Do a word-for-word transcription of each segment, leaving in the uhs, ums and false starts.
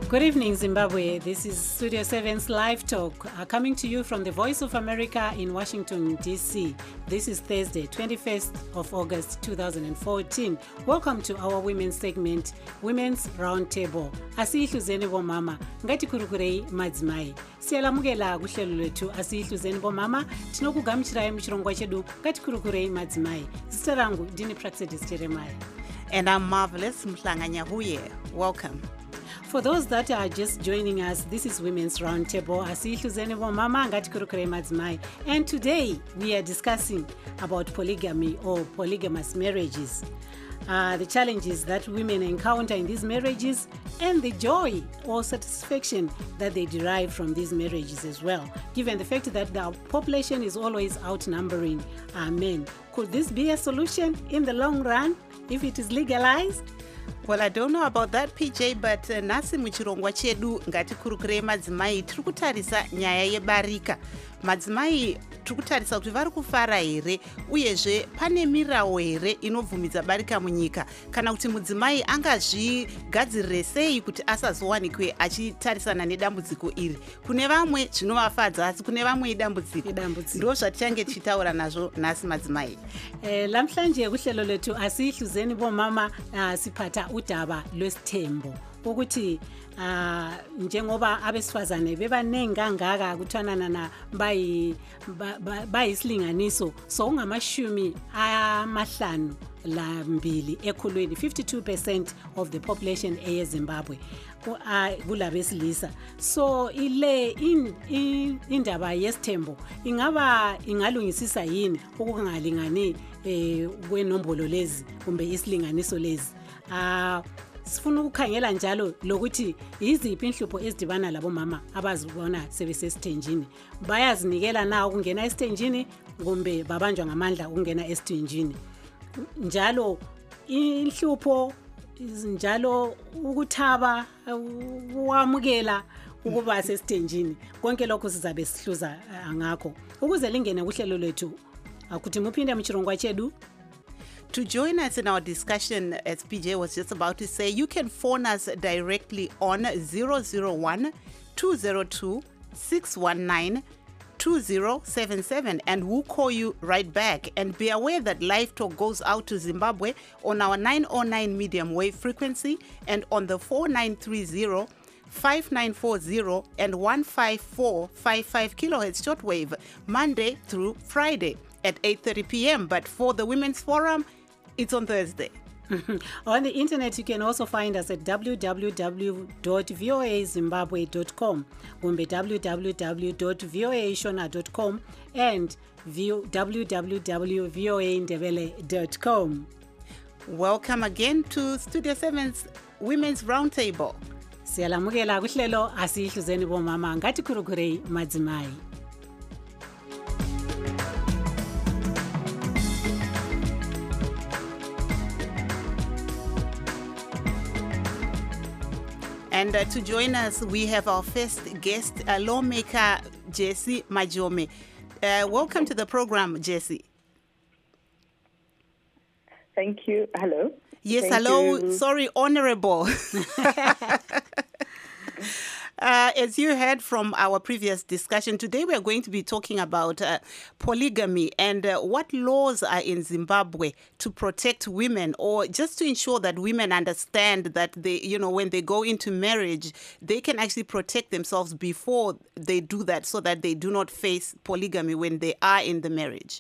Good evening, Zimbabwe. This is Studio seven's Live Talk, uh, coming to you from the Voice of America in Washington, D C. This is Thursday, twenty-first of August, two thousand fourteen. Welcome to our women's segment, Women's Roundtable. Asiyihluzeni bomama, ngatikurukurei madzimai. Siyalamukela kuhlelo lwethu asiyihluzeni bomama, tinokugamuchirai muchirongwa chedu ngatikurukurei madzimai. Zita rangu ndini Praxedis Jeremiah. And I'm Marvelous Mhlanganyahuye. Welcome. For those that are just joining us, this is Women's Roundtable. Asiyihluzeni bomama ngatikurukurei madzimai. And today we are discussing about polygamy or polygamous marriages. Uh, the challenges that women encounter in these marriages and the joy or satisfaction that they derive from these marriages as well, given the fact that the population is always outnumbering uh, men. Could this be a solution in the long run if it is legalized? Well, I don't know about that, P J, but uh, nasi muchirongwa chedu ngatikurukurei madzimai tiri kutarisa nyaya yebarika. Madzimai tiri kutarisa kuti vari kufara here uyezve pane mirawo here inobvumidza barika munyika, kana kuti mudzimai angazvigadzirire sei kuti asazowanikwe achitarisana nedambudziko iri. Kune vamwe zvinovafadza asi kune vamwe idambudziko. Ndo zvatichange tichitaura nazvo nhasi madzimai. Eh, lamhlanje kuhlelo lethu asiyihluzeni bomama uh, siphatha udaba lwesithembo ukuthi uh, njengoba abesifazane bebaningi kangaka kuthanana bayi bayisilinganiso so ungamashumi amahlanu lambili ekhulwini fifty-two percent of the population eye Zimbabwe kulabesilisa. So ile in, in, indaba yesithembo ingaba ingalungisisa yini ukungalingani eh, kwenombolo lezi kumbe isilinganiso lezi. Ah uh, sifuna ukukhangela njalo lokuthi yiziphi inhlupho ezidibana labo mama abazibona sebesesithenjini, bayazinikela na ukungena esithenjini kumbe babanjwa ngamandla ukungena esithenjini, njalo inhlupho njalo ukuthaba ukwamukela ukuba sesithenjini. Konke lokho sizabe sihluza ngakho ukuze lingene kuhlelo lethu akuthi muphinde muchirongwa chedu. To join us in our discussion, as P J was just about to say, you can phone us directly on zero zero one, two zero two, six one nine, two zero seven seven and we'll call you right back. And be aware that Live Talk goes out to Zimbabwe on our nine oh nine medium wave frequency and on the four nine three zero, five nine four zero and one five four five five kilohertz shortwave, Monday through Friday at eight thirty p.m. But for the Women's Forum, it's on Thursday. On the internet, you can also find us at w w w dot voa zimbabwe dot com, kumbe w w w dot voa shona dot com and w w w dot voa ndebele dot com. Welcome again to Studio seven's Women's Roundtable. Siyalamukela kuhlelo asiyihluzeni bomama ngatikurukurei madzimai. And uh, to join us, we have our first guest, uh, lawmaker Jessie Majome. Uh, welcome to the program, Jessie. Thank you. Hello. Yes, Thank hello. you. Sorry, honorable. Uh, as you heard from our previous discussion, today we are going to be talking about uh, polygamy and uh, what laws are in Zimbabwe to protect women, or just to ensure that women understand that they, you know, when they go into marriage, they can actually protect themselves before they do that, so that they do not face polygamy when they are in the marriage.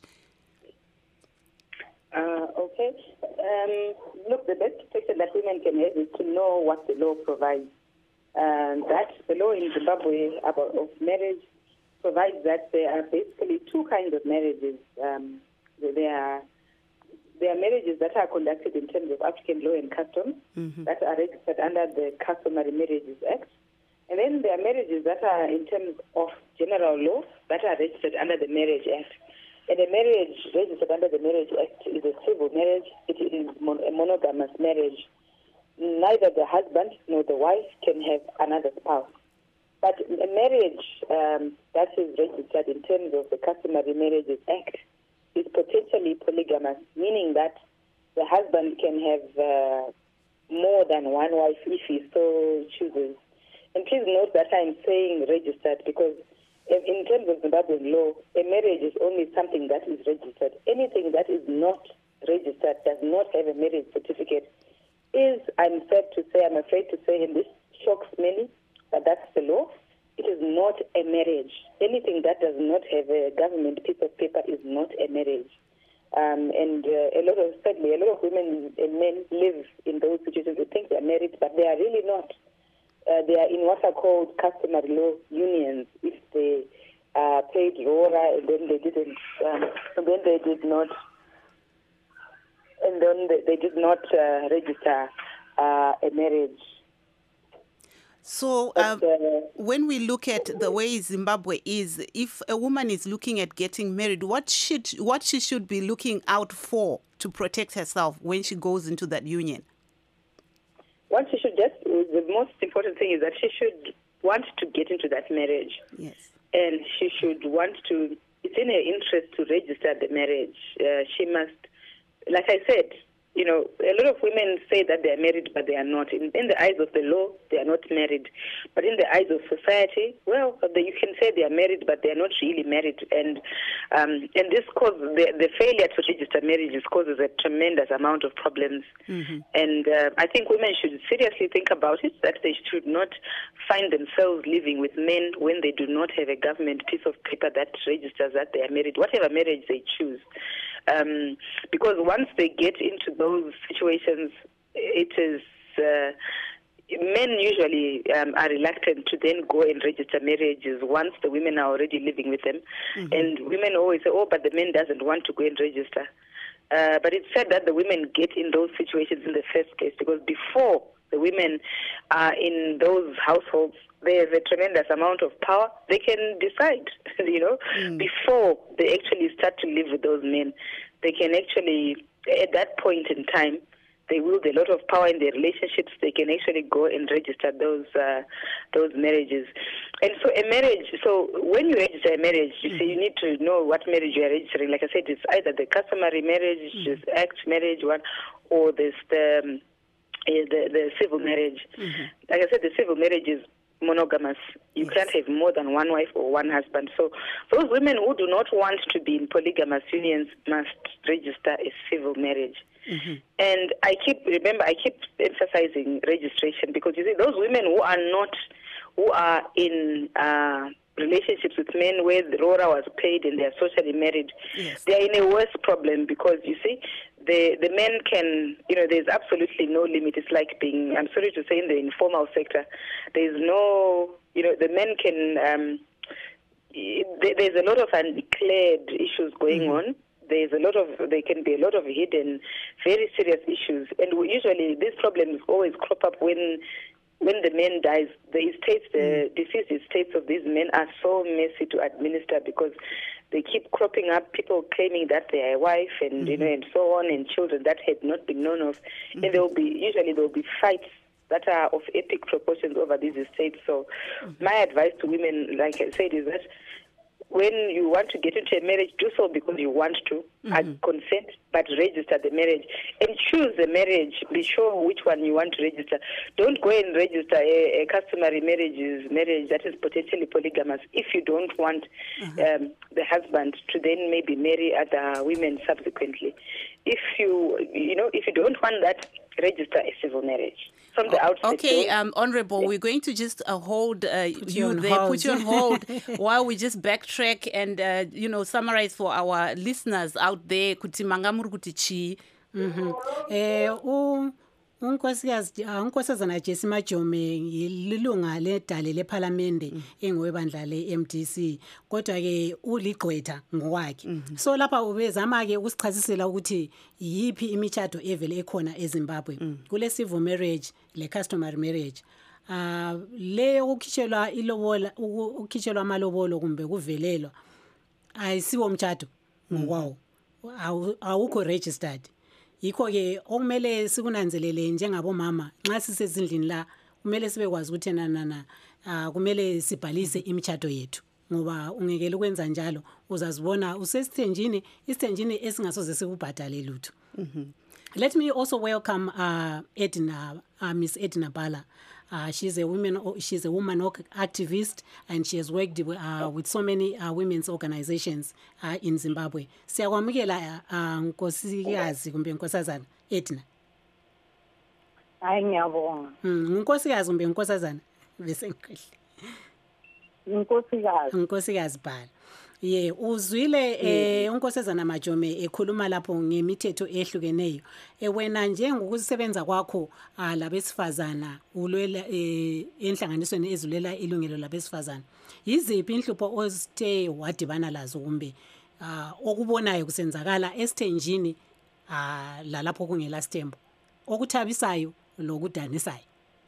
Uh, okay. Um, look, the best protection that women can have is to know what the law provides. And that the law in Zimbabwe about of marriage provides that there are basically two kinds of marriages. Um, there are there are marriages that are conducted in terms of African law and customs mm-hmm. that are registered under the Customary Marriages Act, and then there are marriages that are in terms of general law that are registered under the Marriage Act. And a marriage registered under the Marriage Act is a civil marriage. It is mon- a monogamous marriage. Neither the husband nor the wife can have another spouse. But a marriage um, that is registered in terms of the Customary Marriages Act is potentially polygamous, meaning that the husband can have uh, more than one wife if he so chooses. And please note that I'm saying registered because in, in terms of Zimbabwean law, a marriage is only something that is registered. Anything that is not registered, does not have a marriage certificate, is, I'm sad to say, I'm afraid to say, and this shocks many, but that's the law, it is not a marriage. Anything that does not have a government piece of paper is not a marriage. Um, and uh, a lot of, sadly, a lot of women and men live in those situations. They think they are married, but they are really not. Uh, they are in what are called customary law unions. If they uh, paid RORA and then they didn't, um, and then they did not, and then they, they did not uh, register uh, a marriage. So um, but, uh, when we look at the way Zimbabwe is, if a woman is looking at getting married, what should what she should be looking out for to protect herself when she goes into that union? What she should just, the most important thing is that she should want to get into that marriage. Yes. And she should want to, it's in her interest to register the marriage. Uh, she must, like I said, you know, a lot of women say that they are married, but they are not. In, in the eyes of the law, they are not married. But in the eyes of society, well, they, you can say they are married, but they are not really married. And um, and this causes, the, the failure to register marriages causes a tremendous amount of problems. Mm-hmm. And uh, I think women should seriously think about it, that they should not find themselves living with men when they do not have a government piece of paper that registers that they are married, whatever marriage they choose. Um, because once they get into those situations, it is uh, men usually um, are reluctant to then go and register marriages once the women are already living with them. Mm-hmm. And women always say, oh, but the man doesn't want to go and register. Uh, but it's said that the women get in those situations in the first place because before the women are in those households, there's a tremendous amount of power. They can decide, you know, mm. before they actually start to live with those men. They can actually, at that point in time, they wield a lot of power in their relationships. They can actually go and register those uh, those marriages. And so a marriage, so when you register a marriage, you mm. say you need to know what marriage you are registering. Like I said, it's either the customary marriage, mm. just act marriage one, or there's the... Um, The, the civil marriage. Mm-hmm. Like I said, the civil marriage is monogamous. You yes. can't have more than one wife or one husband. So those women who do not want to be in polygamous unions must register a civil marriage. Mm-hmm. And I keep, remember, I keep emphasizing registration because you see, those women who are not, who are in uh, relationships with men where the RORA was paid and they are socially married, yes. they are in a worse problem because you see, The the men can, you know, there's absolutely no limit. It's like being, I'm sorry to say, in the informal sector, there's no, you know, the men can, um, there's a lot of undeclared issues going mm-hmm. on. There's a lot of, there can be a lot of hidden, very serious issues. And we usually, these problems always crop up when when the man dies. The estates, the mm. deceased estates of these men are so messy to administer because they keep cropping up, people claiming that they are a wife and, mm-hmm. you know, and so on, and children that had not been known of. Mm-hmm. And there will be, usually there will be fights that are of epic proportions over these estates. So mm-hmm. my advice to women, like I said, is that when you want to get into a marriage, do so because you want to, mm-hmm. and consent, but register the marriage. And choose the marriage. Be sure which one you want to register. Don't go and register a, a customary marriage, marriage that is potentially polygamous if you don't want mm-hmm. um, the husband to then maybe marry other women subsequently. If you, you know, if you don't want that, register a civil marriage. From the outset. Okay, um, Honorable, yeah. we're going to just uh, hold uh, you there, hold. put you on hold while we just backtrack and, uh, you know, summarize for our listeners out there. Kuti mangamuru kuti chi. Mhm. Eh, u unkosikazi unkosazana Jesse Majome yilunga ledale leParliament engowebandla le-M D C. Kodwa ke uligqwetha ngowakhe. So lapha ubezama ke ukusichasisela ukuthi yipi imichato evele ekhona eZimbabwe. Kule civil marriage le customary marriage. Ah le ukukhishelwa ilobola ukukhishelwa amalobolo kumbe kuvelelwa ayisiwo umchato ngokwawo. Awukho registered. Yikho ke okumele sikunanzelele njengabomama nxa sisezindlini la kumele sibekwazi ukuthi na na ah kumele sibhalise imichato yethu ngoba ungekele ukwenza njalo uzazibona usesithenjini isithenjini esingasoze sikubhadale lutho. Let me also welcome uh, Edna, uh, Miss Edna Bala. Uh, she's a woman. She's a woman activist, and she has worked uh, with so many uh, women's organizations uh, in Zimbabwe. Siyakwamukela uh, nkosikazi kumbe nkosazana Edna. Hayi ngiyabonga. Mm, nkosikazi kumbe nkosazana bese ngikhhle. Nkosikazi. Nkosikazi bhala. Ye uzwile eh unkosazana Majome ekhuluma lapho ngemithetho ehlukeneyo. E wena nje ngokusebenza kwakho labesifazana ulwela enhlanganisweni ezulela ilungelo labesifazana. Yiziphi inhlupho ozithe wadibana lazo kumbe okubonayo kusenzakala esithenjini la lapho kungela sithembu okuthabisayo lokudanisayo?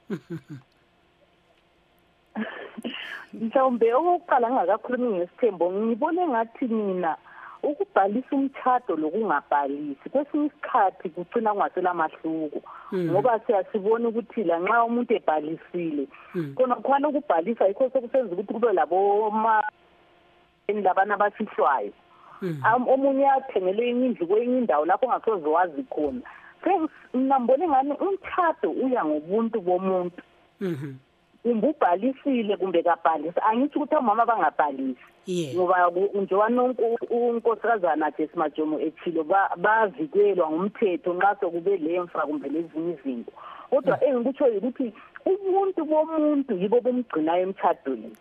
Mhlawumbe okokuqala ngakakhulumi ngesithembo ngibone ngathi mina ukubhalisa umtchado lokungabhalisi kwesinye isikhathi kugcina kungasela mahluko ngoba siyasibona ukuthi la nxa umuntu ebhalisile kona khona ukubhalisa yikho sokusenza ukuthi kube labo ma labana abafihlwayo omunye athengele indlu kwenye indawo lapho ngasoze wazi khona ngibone ngani umtchado uya ngobuntu bomuntu umbubhalisile kumbe kabhalisa angithi ukuthi omama bangabhalisi ngoba njengoba unkosazana Jess Majomo ethilo bavikelwa ngumthetho nxa sokube lemfa kumbe lezinye izinto kodwa engikutsho ukuthi ubuntu bomuntu yibo bomgcinayo emtchadweni.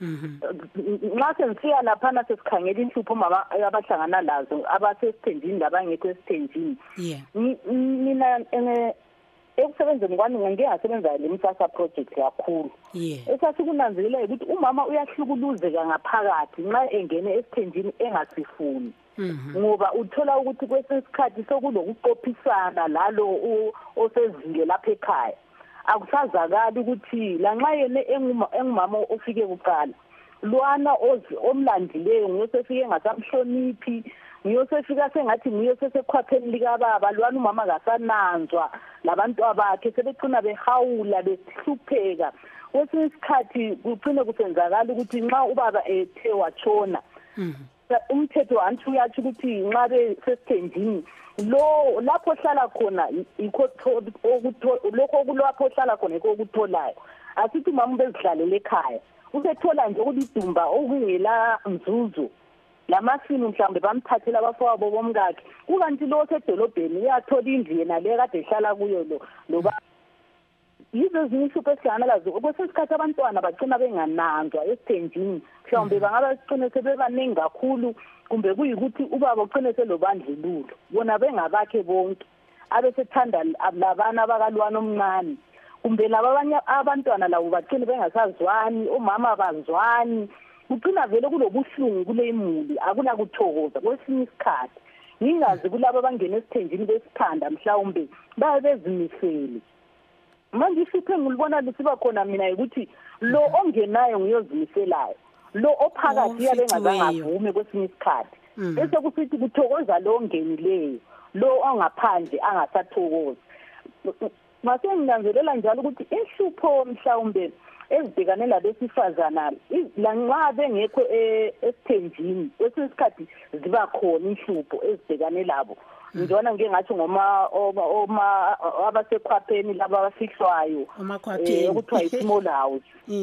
Nxa sensiya laphana sesikhangela inhlupho omama abahlangana lazo abasesithenjini labangekho esithenjini mina ekusebenzeni kwami ngeke ngasebenza le Msasa project kakhulu. Esasikunanzelela ukuthi umama uyahlukuluzeka ngaphakathi nxa engene esithenjini engasifuni. Ngoba uthola ukuthi kwesikhathi sokulokuqophisana lalo osezile lapha ekhaya. Akusazakala ukuthi la nxa yena engumama ofike kuqala lwana omlandileyo ngiyosefike ngasamhloniphi ngiyosefika sengathi ngiyosesekhwapheni lika baba lwana umama kasananzwa labantu abakhe sebecina behawula behlupheka kwesinye isikhathi kucine kusenzakala ukuthi nxa ubaba ethe watshona umthetho anthi uyathi ukuthi nxa besesithenjini lo lapho hlala khona ikho lokho kulapho hlala khona ikho okutholayo asithi mama bezidlalele ekhaya usethola nje ukudumba okungela mzuzu lamasini mhlambe bamthathela abafowabo bomkakhe kukanti lo sedolobheni uyathola indlu yena le kade ehlala kuyo lo loba yizo izinhlupho esihlangana lazo okwesikhathi abantwana bagcina bengananzwa esithenjini mhlawumbe bangaba sicine sebebaningi kakhulu kumbe kuyikuthi ubaba ugcine selobandlululo bona bengabakhe bonke abesethanda labana abakalwana omncane kumbe laba abanye abantwana labo bagcine bengasazwani omama bazwani ugcina vele kulobuhlungu kule imuli akuna kuthokoza kwesinye isikhathi ngingazi kulabo abangena esithenjini besithanda mhlawumbe baye bezimisele manje isiphe ngilibona lisiba khona mina ukuthi lo ongenayo ngiyozimiselayo lo ophakathi yabe ngazangavume kwesinye isikhathi bese kusithi kuthokoza lo ongenileyo lo ongaphandle angasathokoza mase nginanzelela njalo ukuthi inhlupho mhlawumbe ezibhekane labesifazana la nxa bengekho esithenjini kwesinye isikhathi ziba khona inhlupho ezibhekane labo njona ngeke ngathi ngoma oma abasekhwapheni laba abafihlwayo okuthiwa i-small house.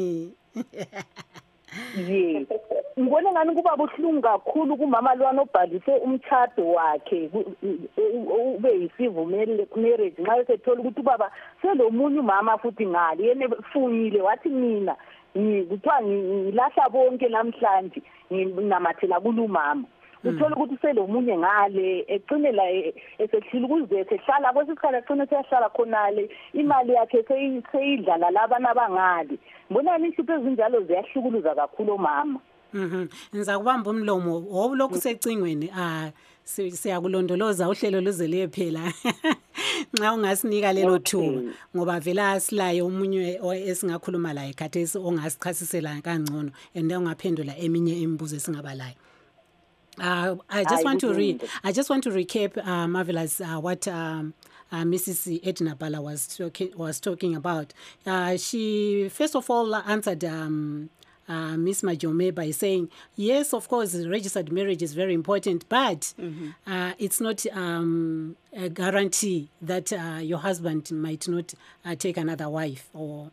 Yes. Ngibona ngani kuba buhlungu kakhulu kumama lwana obhalise umtchado wakhe ube yisivumele marriage nxa esethola ukuthi baba selomunye umama futhi ngale yena efunile wathi mina ngikuthiwa ngilahla bonke namhlanje nginamathela kulumama uthola ukuthi selomunye ngale ecine la esehlila ukuze sehlala kwesikhala ecine sehlala khonale imali yakhe seyidlala labana abangale mbona inhlupho ezinjalo ziyahlukuluza kakhulu omama. Mhm. Ngiza kubamba umlomo wobulokhu secingweni ah siyakulondoloza uhlelo luze liyephela nxa ungasinika lelo thuba ngoba vela asilayo umunye esingakhuluma la ekhathesi ongasichasisela kangcono ende ungaphendula eminye imibuzo esingabalayo. Uh, I just want to re I just want to recap uh, Marvelous uh, what um, uh, Missus Edna Bala was talking was talking about. Uh, she first of all answered um, uh, Miss Majome by saying, yes, of course, registered marriage is very important, but mm-hmm. uh, it's not um, a guarantee that uh, your husband might not uh, take another wife or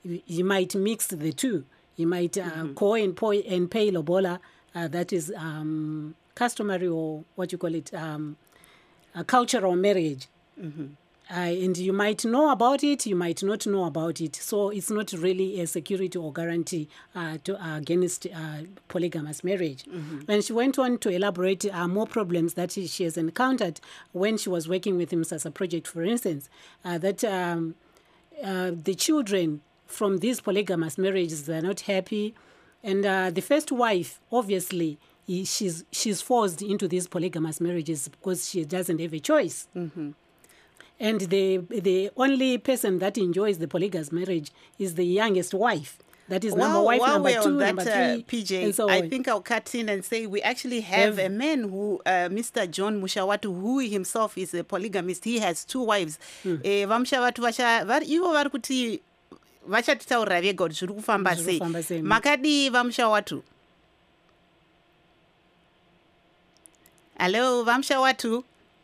you, you might mix the two. You might uh, mm-hmm. go and pay, and pay lobola, uh, that is um, customary, or what you call it, um, a cultural marriage. Mm-hmm. Uh, and you might know about it, you might not know about it. So it's not really a security or guarantee uh, to, uh, against uh, polygamous marriage. Mm-hmm. And she went on to elaborate uh, more problems that she, she has encountered when she was working with IMSASA project, for instance, uh, that um, uh, the children from these polygamous marriages, they're not happy. And uh, the first wife, obviously, he, she's, she's forced into these polygamous marriages because she doesn't have a choice. Mm-hmm. And the the only person that enjoys the polygamous marriage is the youngest wife. That is number wow, wife, while number we're two, on that, number three, uh, P J, and so I on. think I'll cut in and say we actually have Have- a man who, uh, Mister John Mushawatu, who himself is a polygamist. He has two wives. Eh, Vamushawatu vacha vari- ivo vari kuti vachatitaurira vega kuti zviri kufamba Zviri sei. kufamba sei. Makadii Vamushawatu? Hello, Vamushawatu?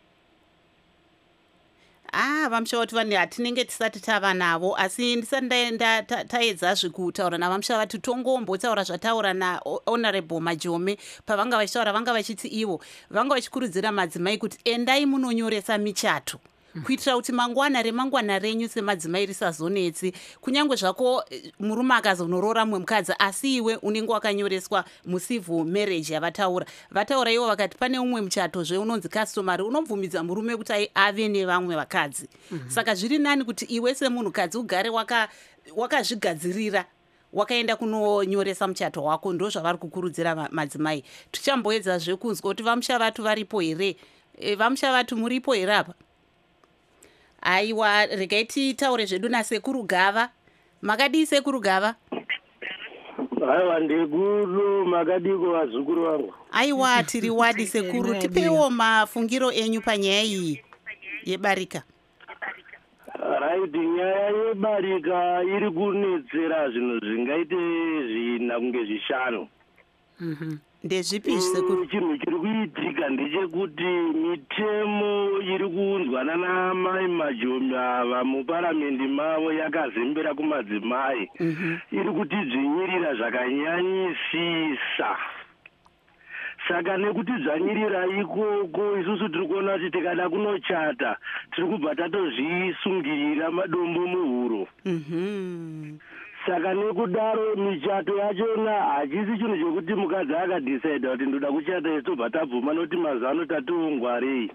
Ah, Vamushawatu vanhu hatinenge tisati tava navo, asi ndisati ndaenda ta- taedzazve kutaura naVamushawatu tongombotaura zvataura naHonorable Majome pavanga vachitaura, vanga vachiti ivo vanga vachikurudzira madzimai kuti endai munonyoresa michato kuitira kuti mangwana remangwana renyu semadzimai risazonetsi, kunyange zvako eh, murume akazonoroora mumwe mukadzi, asi iwe unenge wakanyoreswa mucivil marriage yavataura. Vataura ivo vakati pane umwe muchatozve unonzi customary unobvumidza murume kuti ai- ave nevamwe vakadzi. Mm-hmm. Saka zviri nani kuti iwe semunhukadzi ugare waka- wakazvigadzirira wakaenda kunonyoresa muchato wako. Ndo zvavari kukurudzira ma- madzimai. Tichamboedzazve kunzwa kuti Vamushawatu varipo here. E, Vamushawatu muripo here apa? Aiwa, regai titaure zvedu nasekuru Gava. Makadii sekuru Gava? Aiwa, ndikuru, makadiko vazukuru vangu. Aiwa, tiri wadi sekuru. Tipewo mafungiro enyu panyaya iyi yebarika. Right, nyaya yebarika iri kunetsera zvinhu zvingaite zvina kunge zvishanu. Mhm. Ndezvipi sekuru? Chinhu chiri kuitika ndechekuti mitemo iri kuunzwana namai Majome ava muparamende mavo yakazembera kumadzimai iri kutidzvinyirira zvakanyanyisisa. Saka nekuti dzvanyirira ikoko isusu tiri kuona kuti tikada kunochata tiri kubva tatozvisungirira madombo muhuro. Mhm. Saka nekudaro michato yachona hachisi chinhu chokuti mukadzi akadhisaidha kuti ndoda kuchata tobva tabvuma noti mazano tationgwarei.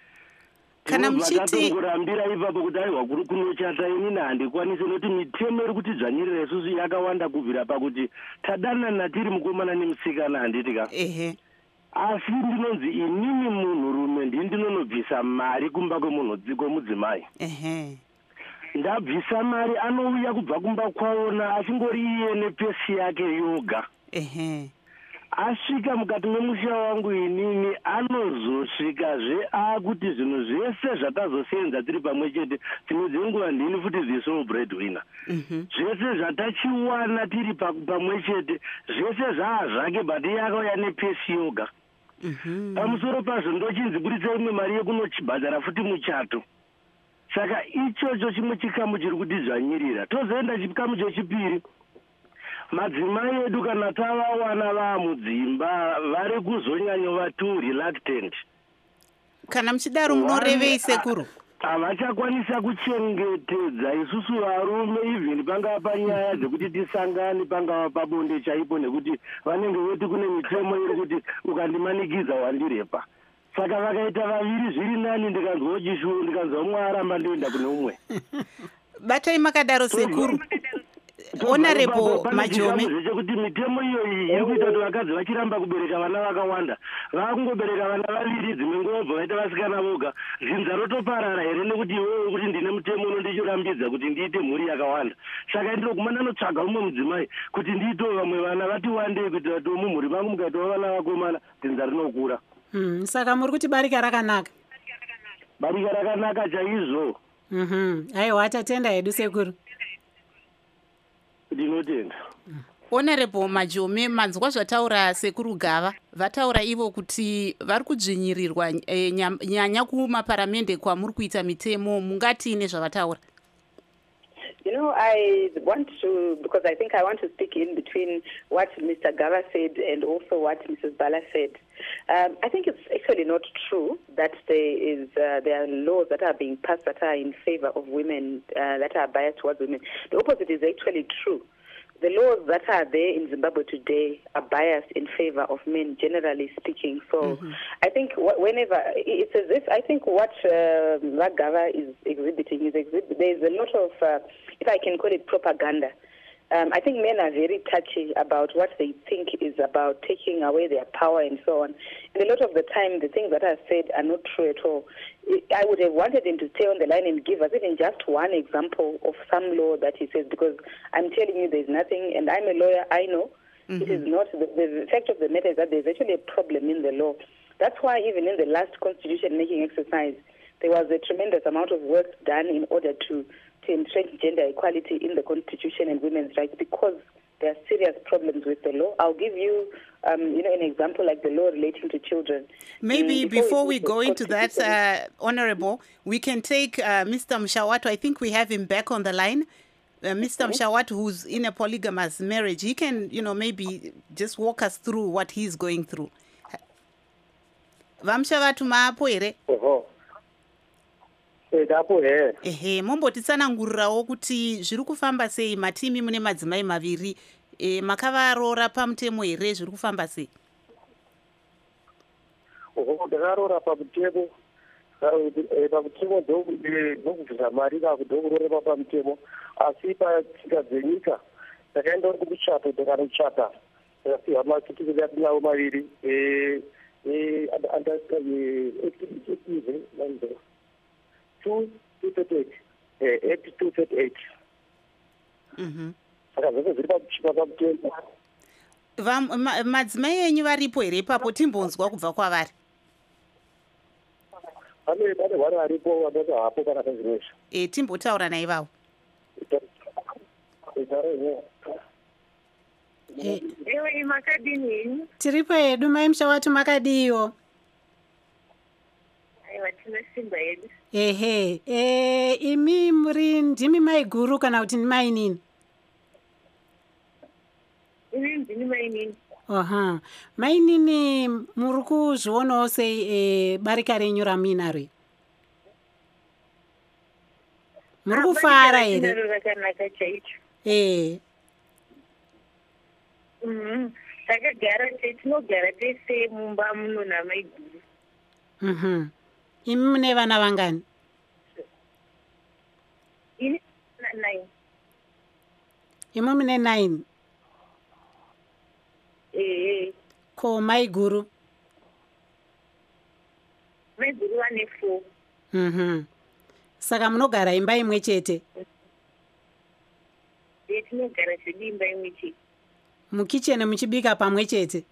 Kana muchiti tatongorambira ipapo kuti aiwa kuri kunochata inini handikwanisi noti mitemo iri kuti dzvanyirira isusu yakawanda kubvira pakuti tadanana tiri mukomana nemusikana handitika. ehe. Asi ndinonzi inini munhurume ndini ndinonobvisa mari kumba kwemunhu kwemudzimai. Ehe. Ndabvisa mari anouya kubva kumba kwaona achingori iye nepesi yake yoga. Ehe. Asvika mukati memusha wangu inini anozosvikazve akuti zvinhu zvese zvatazosenza tiri pamwe chete dzimwe dzenguva ndini futi the sole breadwinner. Mhm. Zvese zvatachiwana tiri pa- pamwe chete zvese zvaa zvake but iye akauya nepesi yoga. Mhm. Pamusoro pazvo ndochinzi budisa imwe mari yekunobhadhara futi muchato. Saka ichocho chimwe chikamu chiri kutidzvanyirira. Tozoenda chikamu chechipiri. Madzimai edu kana tavawana vaa mudzimba vari kuzonyanyova too reluctant. Kana muchidaro munorevei sekuru? Havachakwanisa kuchengetedza isusu varume even pangava panyaya dzekuti tisangane pangava pabonde chaipo nekuti vanenge voti kune mitemo iri kuti ukandimanikidza wandirepa. Saka vakaita vaviri zviri nani ndikanzwa chishuwo ndikanzwa umwe aramba ndoenda kune umwe. Batai makadaro sekuru. Honorable Majome. Zvekuti mitemo iyoyi iri kuita kuti vakadzi vachiramba kubereka vana vakawanda vakungobereka vana vaviri dzimwe nguva bva vaita vasikana voga. Dzinza rotoparara here nekuti iwewe kuti ndine mutemo unondichirambidza kuti ndiite mhuri yakawanda. Saka ndinoguma ndanotsvaga umwe mudzimai kuti ndiitewo vamwe vana vati wandei kuitira kuti mumhuri vangu mukaitawo vana vakomana dzinza rinokura. Mm, saka muri kuti barika rakanaka. Barika rakanaka chaizvo. Mhm. Aiwa, tatenda hedu sekuru. Ndinotenda. Honorable Majome, manzwa zvataura sekuru Gava. Vataura ivo kuti vari kudzvinyirirwa eh, nyam- nyanya kumaparamende kwamuri kuita mitemo, mungati nezvavataura? you know, I want to, because I think I want to speak in between what Mister Gava said and also what Missus Bala said. Um, I think it's actually not true that there is uh, there are laws that are being passed that are in favor of women, uh, that are biased towards women. The opposite is actually true. The laws that are there in Zimbabwe today are biased in favor of men, generally speaking. So mm-hmm. I think wh- whenever it's as if I think what uh, Gava is exhibiting is exhibit. There is a lot of, uh, if I can call it, propaganda. Um, I think men are very touchy about what they think is about taking away their power and so on. And a lot of the time, the things that are said are not true at all. I would have wanted him to stay on the line and give us even just one example of some law that he says, because I'm telling you there's nothing, and I'm a lawyer, I know. Mm-hmm. It is not, the, the fact of the matter is that there's actually a problem in the law. That's why even in the last constitution-making exercise, there was a tremendous amount of work done in order to to entrench gender equality in the Constitution and women's rights, because there are serious problems with the law. I'll give you, um, you know, an example like the law relating to children. Maybe um, before, before we, we go into that, uh, Honorable, we can take uh, Mister Mshawatu. I think we have him back on the line. Uh, Mister Mm-hmm. Mshawatu, who's in a polygamous marriage, he can, you know, maybe just walk us through what he's going through. Vamshavatu maapo ere? Uh-huh. Ehe, mombotitsanangurirawo kuti zviri kufamba sei, matimi mune madzimai maviri, e, makavarora pamutemo here, zviri kufamba sei? Ndakarora pamutemo, pamutemo ndokubvisa mari kakudokuroreva pamutemo, asi patsika dzenyika ndakaenda kumuchato, ndakanochata ndakapihwa macertificate nawo maviri two thirty-eight, Act two thirty-eight. Mhm. Saka zvese zviri pachipa pamutemo. Madzimai enyu varipo here ipapo, timbonzwa kubva kwavari? Pane pane vari varipo vanoti hapo kana pazvinezvi. Eh, timbotaura naivavo. Ewe makadini? Tiripo hedu mai Mshawatu, makadiyo? Aiwa, tinosimba hedu. Ehe, eh, imi muri ndimi mai guru kana kuti mai nini? Imi ndimi mai nini. Aha, mai nini muri kuzvionawo sei e, barika renyu ramuinaro? Muri kufara here? Rakanaka chaicho. Eh. Mhm. Takagara tinogara tese mumba muno namai guru. Mhm. Imi mune vana vangani? Ini nine. Imi mune nine? Eh. Ko mai guru? Mai guru vane four. Mhm. Saka munogara imba imwe chete? Eh, tinogara zvedu imba imwe chete. Mukicheni muchibika pamwe chete?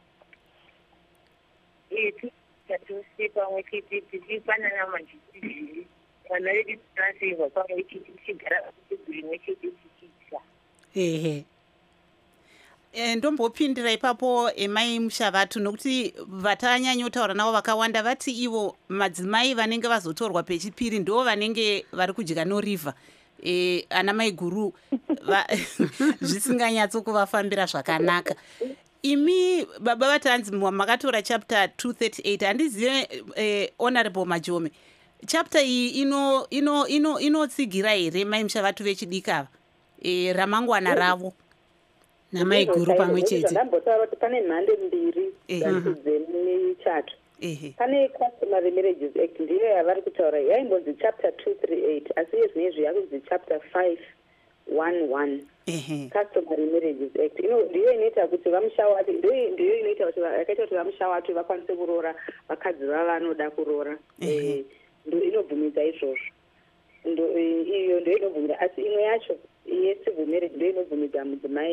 Eh, tose pamwe chete tichipanana majisizviri. Vana vedu tinaseva pamwe chete tichigara patebhuri imwe chete tichidya. Ehe. E, ndombopindira ipapo emai Mshavatu, nokuti vatanyanyotaura navo vakawanda vati ivo madzimai vanenge vazotorwa pechipiri ndo vanenge vari kudya norivha. E, ana mai guru zvisinganyatso kuvafambira zvakanaka. Imi baba vatanzi makatora chapter two thirty-eight, handizive eh, Honorable Majome, chapter iyi ino ino ino inotsigira here mai Mshavatu vechidikava e, ramangwana ravo namai guru pamwe chete? Ndambotaura kuti pane mhando mbiri dzemuchato. Pane Customary Marriages Act, ndiyo yavari kutaura, yaimbonzi chapter two thirty-eight, asi zvinezvi yakunzi chapter five eleven. Customary Marriages Act ndiyo inoita kuti vamushawatu, ndiyo inoita kuti yakaita kuti vamushawatu vakwanise kuroora vakadzi vavanoda kuroora. Inobvumidza izvozvo. Iyo ndiyo inobvumidza, asi imwe yacho yecivil marriage ndiyo inobvumidza mudzimai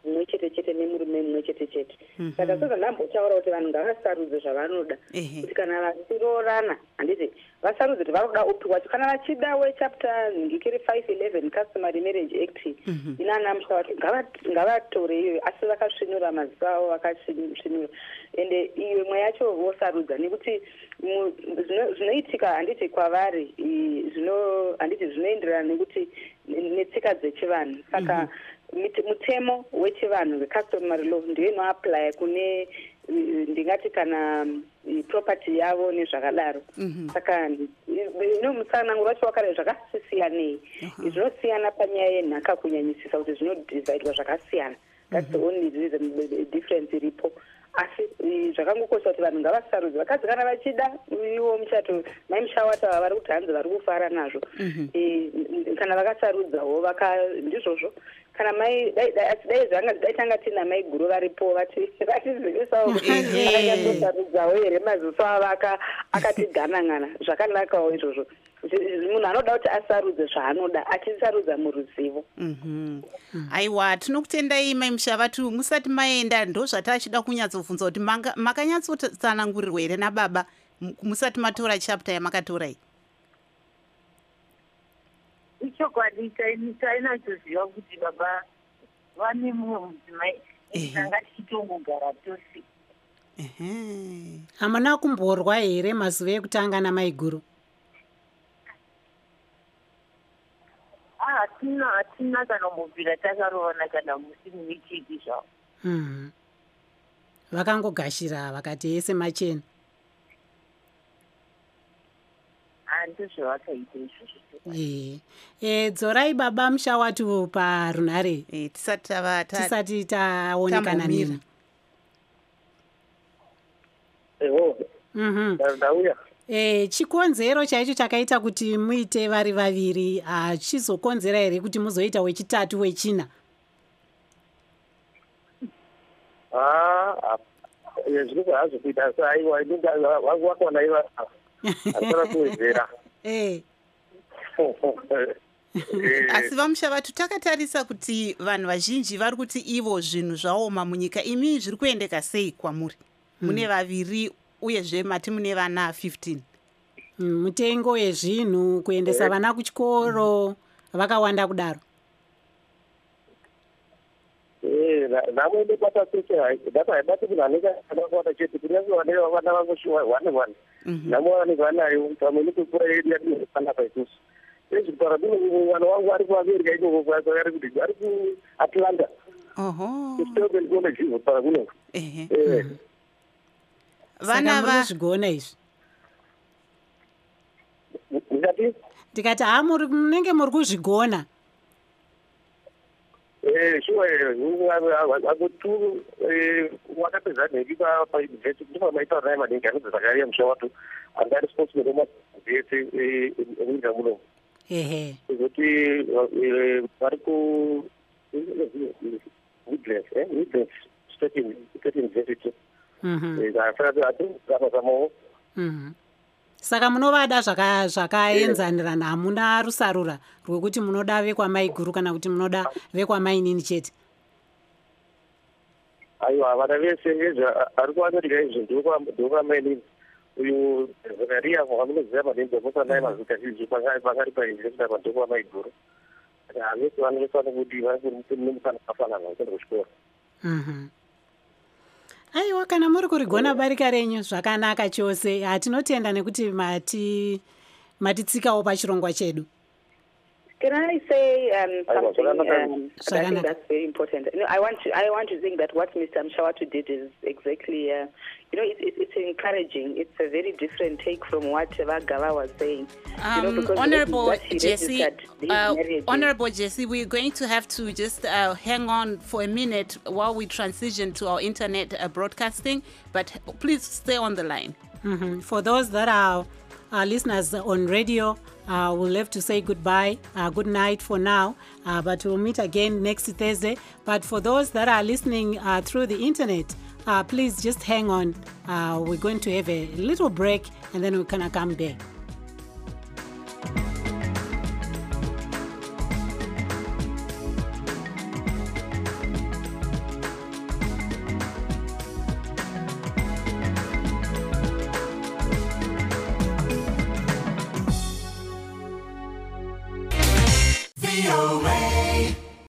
mumwe chete chete nemurume mumwe chete chete. Saka saka ndambotaura kuti vanhu ngavasarudze zvavanoda kuti kana vachiroorana handiti vasarudze kuti vanoda upi wacho kana vachida wechapter ngikiri five eleven customary marriage act inana Mushavati ngavatore iyoyo asi vakasvinura mazita avo vakasvinura ende iyo imwe yacho vosarudza nekuti zvinoitika handiti kwavari zvino handiti zvinoenderana nekuti netsika dzechivanhu saka mutemo wechivanhu wecustomary law ndiyo inoapply kune ndingati kana property yavo nezvakadaro saka inomusanango vacho wakare zvakasisiyanei zvinosiyana panyaya yenhaka kunyanyisisa kuti zvinodhivaidwa zvakasiyana. That's the only reason difference iripo. Asi zvakangokosha kuti vanhu ngavasarudze vakadzi kana vachida iwo muchato mai Mushawata vari kuti hanzi vari kufara nazvo kana vakasarudzawo ndizvozvo kana mai dai zvanga daitanga tina mai guru varipo vatizivisawo kuti akanyatosarudzawo here maziso avo akatiganangana zvakanakawo izvozvo munhu anoda kuti asarudze zvaanoda achisarudza muruzivo. Aiwa, tinokutendai mai Mushavati. Musati maenda ndo zvatachida kunyatsobvunza kuti makanyatsotsanangurirwa here nababa musati matora chapter yamakatorai? Ichokwadi tainatsoziva kuti baba vane mumwe mudzimai tanga tichitongogara tose. Hamuna kumborwa here mazuva ekutanga namai guru? hatina hatina kana mubvira takaroona kana musi mumichiki zvavo. Vakangogashira vakati yese machena. Ando zvavakaita izvozvo. Eh, eh, dzorai baba Mushawati parunhare eh, tisati tava tisati taonekana nini. Eho. Mhm. Ndauya. Eh, chikonzero chaicho chakaita kuti muite vari vaviri achizokonzera here kuti muzoita wechitatu wechina? Ah, zviri hazvo kuita saiwa inenge wakona iva asara kuwedzera. Eh. Asi vaMushavati takatarisa kuti vanhu vazhinji vari kuti ivo zvinhu zvaoma munyika, imi zviri kuendeka sei kwamuri? Mune vaviri uyezve mati mune vana fifteen. Mutengo yezvinhu kuendesa vana kuchikoro vakawanda kudaro. Eh, namwe bata tete data data kunaneka kana chete kunyange vane vana vangoshuwa one one. Namwe vane vanayo pamwe kukura yedu yati kana paitusu. Ezvi parabino vana vangu vari kuvabereka iko kwa vari kuti vari ku Atlanta. Oho. Stoke college ino parabino. Eh. Eh. Vana vazvigona izvi. Ndikati? Ndikati hamuri munenge muri kuzvigona. Eh, sure, akutu wakapedza nhepi pauniversity ndipo maitaura naye maningi anobva Zakaria Mushawati anga responsible kwemabhesi emunyika muno. Ehe. Kuti vari ku Woodlands, eh, Woodlands State University. Mhm. Zvaafakazamawo. Mhm. Saka munovada zvakaenzanirana, hamuna rusarura rwekuti munoda vekwamai guru kana kuti munoda vekwamai nini chete? Aiwa, vana vese ari kuvanorika izvi ndokwamai nini. Uyu Zakaria wamunoziva maningi aposa naye mazita izvi pangari pauniversity apa ndokwamai guru. Havese vanofanira kuti vari nemusana kafanana kuenda kuchikoro. Mhm. Aiwa, kana muri kurigona barika renyu zvakanaka chose. Hatinotenda nekuti mati matitsikawo pachirongwa chedu. Can I say um, something um, I think that's very important? You know, I want to I want to think that what Mister Mushawati did is exactly, uh, you know, it's, it's, it's encouraging. It's a very different take from what Vagava was saying. Um, you know, Honorable Jesse, uh, Honorable Jesse, we're going to have to just uh, hang on for a minute while we transition to our internet uh, broadcasting, but please stay on the line. Mm-hmm. For those that are our listeners on radio, Uh, we'll have to say goodbye, uh, good night for now, uh, but we'll meet again next Thursday. But for those that are listening uh, through the internet, uh, please just hang on. Uh, we're going to have a little break and then we're going to come back.